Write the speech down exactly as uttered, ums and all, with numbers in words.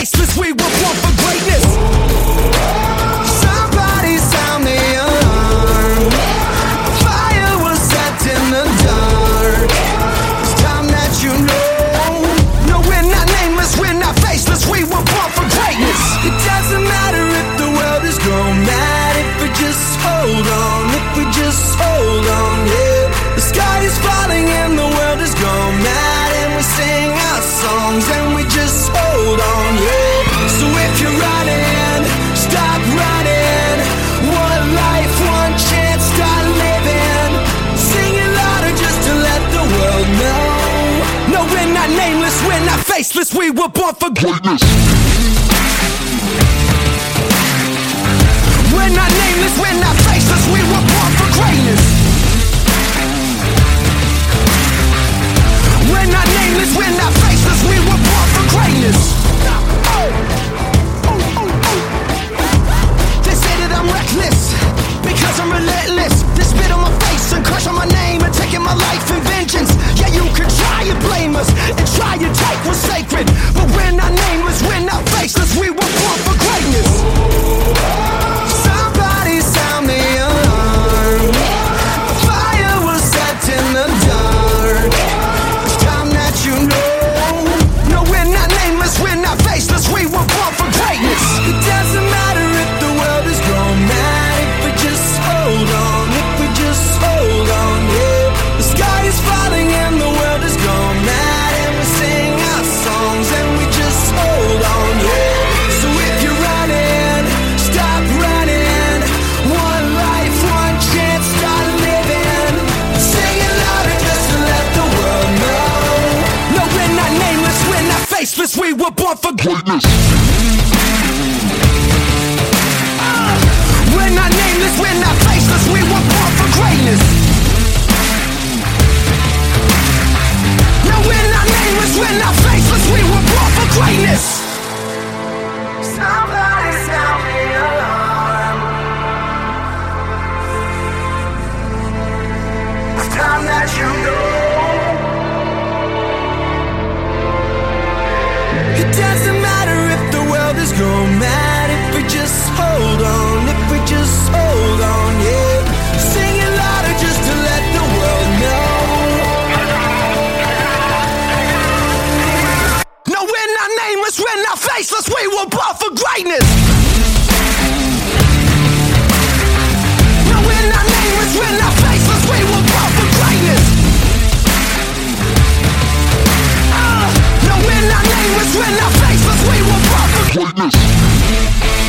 faceless, we were born for greatness. Somebody sound the alarm. Fire was set in the dark. It's time that you know. No, we're not nameless, we're not faceless, we were born for greatness. It doesn't matter if the world is gone mad, if we just hold on, if we just hold on, yeah. The sky is falling and the world is gone mad, and we sing our songs and we just hold on, yeah. So if you're running, stop running. One life, one chance, start living. Sing it louder just to let the world know. No, we're not nameless, we're not faceless, we were born for greatness. We're not nameless, we're not faceless, we were born for greatness. We're not nameless, we're not faceless, we were born for greatness. They say that I'm reckless because I'm relentless. They spit on my face and crush on my name and taking my life in vengeance. Yeah, you can try and blame us and try and take what's sacred, but we're not nameless, we're not faceless, we were born for greatness. Somebody sound the alarm. Fire was set in the dark. It's time that you know. No, we're not nameless, we're not faceless, we were born for greatness. It doesn't matter if the world is gone mad, if we just hold on, if we just hold on, yeah. The sky is falling and the world is gone mad, and we sing our songs and we just hold on, yeah. So if you're running, stop running. One life, one chance, start living. Sing it louder just to let the world know. No, we're not nameless, we're not faceless, we were born for greatness. Uh, we're not nameless, we're not faceless, we were born for greatness. No, we're not nameless, we're not faceless, we were born for greatness. Somebody sound the alarm. It's time that you know. It doesn't matter if the world is gone mad, if we just hold on, if we just hold on, yeah. Sing it louder just to let the world know. No, we're not nameless, we're not faceless, we were born for greatness. No, we're not nameless, we're not faceless, we were born for greatness. Uh, no, we're not nameless, we're not faceless, we were born for greatness.